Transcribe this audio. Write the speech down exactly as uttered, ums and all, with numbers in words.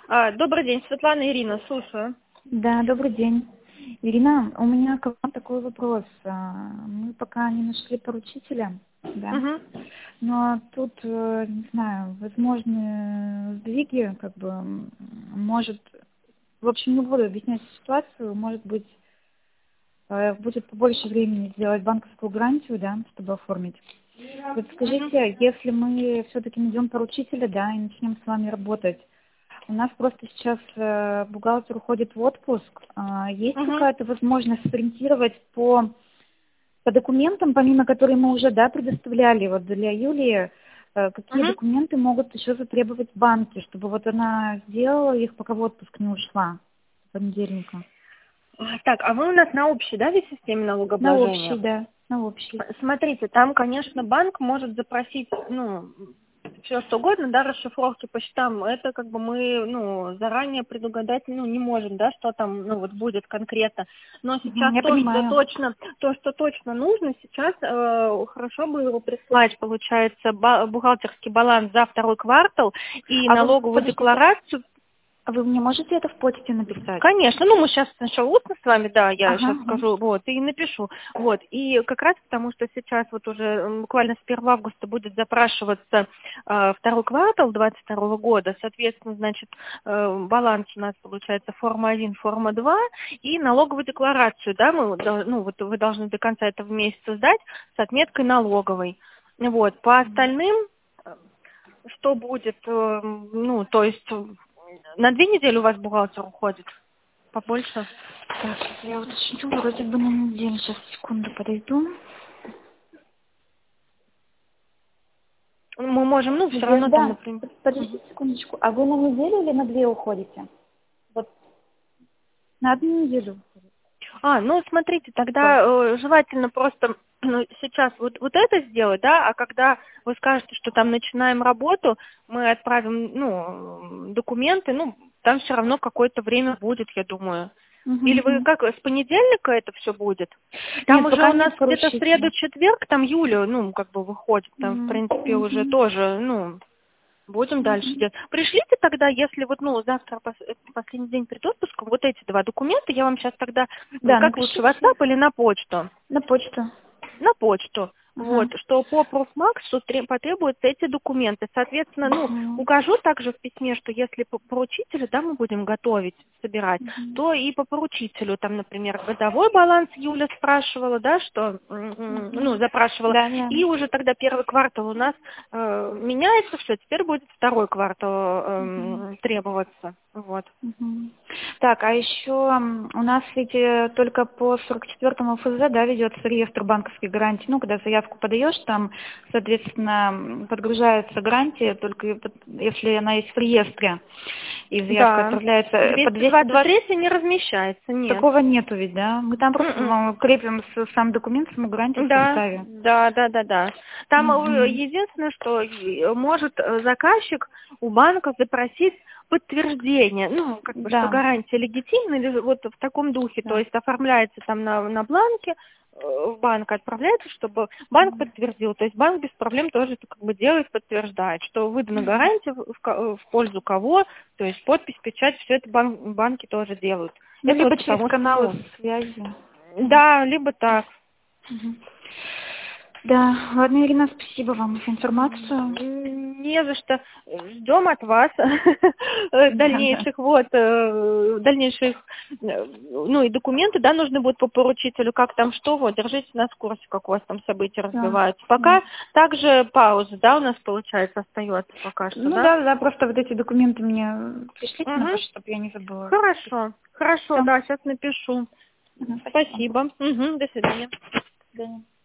А, Добрый день, Светлана, Ирина, слушаю. Да, добрый день. Ирина, у меня к вам такой вопрос. А, Мы пока не нашли поручителя, да, Мгм. но тут, э, не знаю, возможны сдвиги, как бы, м, может, в общем, не буду объяснять ситуацию, может быть, э, будет побольше времени сделать банковскую гарантию, да, чтобы оформить. Вот Мгм. скажите, если мы все-таки найдем поручителя, да, и начнем с вами работать, у нас просто сейчас э, бухгалтер уходит в отпуск. А, есть Мгм. какая-то возможность сориентировать по, по документам, помимо которых мы уже, да, предоставляли вот для Юлии, э, какие Мгм. документы могут еще затребовать банки, чтобы вот она сделала их, пока в отпуск не ушла с понедельника. А, Так, а вы у нас на общей, да, ведь системе На общий, налогообложения? да, на общий. Смотрите, там, конечно, банк может запросить, ну, все что угодно, да, расшифровки по счетам. Это как бы мы, ну, заранее предугадать, ну, не можем, да, что там, ну, вот будет конкретно. Но Мгм, сейчас я то, что понимаю. точно, то, что точно нужно, сейчас э, хорошо бы его прислать, получается, ба- бухгалтерский баланс за второй квартал и А вы, налоговую подождите, декларацию. а вы мне можете это в почте написать? Конечно, ну мы сейчас сначала устно с вами, да, я Ага, сейчас ага. скажу, вот, и напишу, вот, и как раз потому, что сейчас вот уже м, буквально с первого августа будет запрашиваться э, второй квартал двадцать второго года, соответственно, значит, э, баланс у нас получается форма один, форма два, и налоговую декларацию, да, мы, вот дол- ну, вот вы должны до конца этого месяца сдать с отметкой налоговой, вот, по остальным, э, что будет, э, ну, то есть, э, на две недели у вас бухгалтер уходит? Побольше? Так, сейчас я уточню, вроде бы на неделю. Сейчас, секунду, подойду. Мы можем, ну, все Где- равно там, Да, например. подождите секундочку. А вы на неделю или на две уходите? Вот на одну неделю. А, ну, смотрите, Ой. тогда э, желательно просто ну, сейчас вот, вот это сделать, да, а когда вы скажете, что там начинаем работу, мы отправим, ну, документы, ну, там все равно какое-то время будет, я думаю. Или Мгм, вы мгм. как, с понедельника это все будет? Там Нет, уже пока у нас нет где-то поручителя. среду-четверг, там Юля, ну, как бы выходит, там, в Мгм, принципе, уже мгм, тоже, ну, будем дальше мгм, делать. Пришлите тогда, если вот, ну, завтра пос- э, последний день перед отпуском, вот эти два документа, я вам сейчас тогда, м, Да, как лучше, в напишите WhatsApp или на почту? на почту. На почту. Вот, Ага. что по профмаксу тре- потребуются эти документы. Соответственно, ну, Мгм, укажу также в письме, что если по поручителю, да, мы будем готовить, собирать, мгм, то и по поручителю, там, например, годовой баланс Юля спрашивала, да, что, м, м, ну, мгм. запрашивала, Да, да. и уже тогда первый квартал у нас э, меняется, все, теперь будет второй квартал Мгм. эм, требоваться. Вот. Мгм. Так, а еще м, у нас ведь э, только по сорок четвёртому эф зэ, да, ведется реестр банковских гарантий. Ну, когда заявку подаешь, там, соответственно, м, подгружается гарантия, только и под- если она есть в реестре, и заявка Да. отправляется э, по двести двести двадцать двадцать. три не размещается, нет. Такого нету ведь, да? Мы там просто М-м. вам крепим с- сам документ, саму гарантию в Да, составе. да, да, да, да. Там э, Мгм. единственное, что э, может э, заказчик у банка запросить подтверждение, ну, как бы, что Да, гарантия легитимна, или вот в таком духе, то да. есть оформляется там на, на бланке, э, в банк отправляется, чтобы банк Мгм. подтвердил. То есть банк без проблем тоже это как бы делает, подтверждает, что выдана Мгм. гарантия в, в ко- в пользу кого, то есть подпись, печать, все это бан- банки тоже делают. Ну, Это вот либо через потому что, каналы ну, связи. да, либо так. Мгм. Да, ладно, Ирина, спасибо вам за информацию. М, Не за что. Ждем от вас Да, да. дальнейших вот э, дальнейших э, ну и документы, да, нужны будут по поручителю, как там что, вот, держите нас в курсе, как у вас там события Да, развиваются. да. Пока также пауза, да, у нас получается остается пока что, Ну да? да, да, просто вот эти документы мне пришлите на Угу. почту, чтобы я не забыла. Хорошо, хорошо, Все. да, сейчас напишу. Спасибо. Спасибо. Угу, до свидания. До свидания.